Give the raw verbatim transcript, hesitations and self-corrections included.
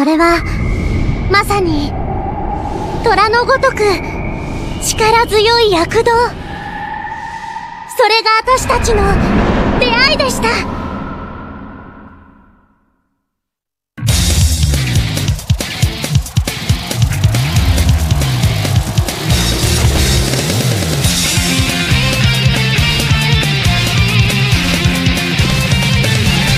それはまさに虎のごとく力強い躍動。それが私たちの出会いでした。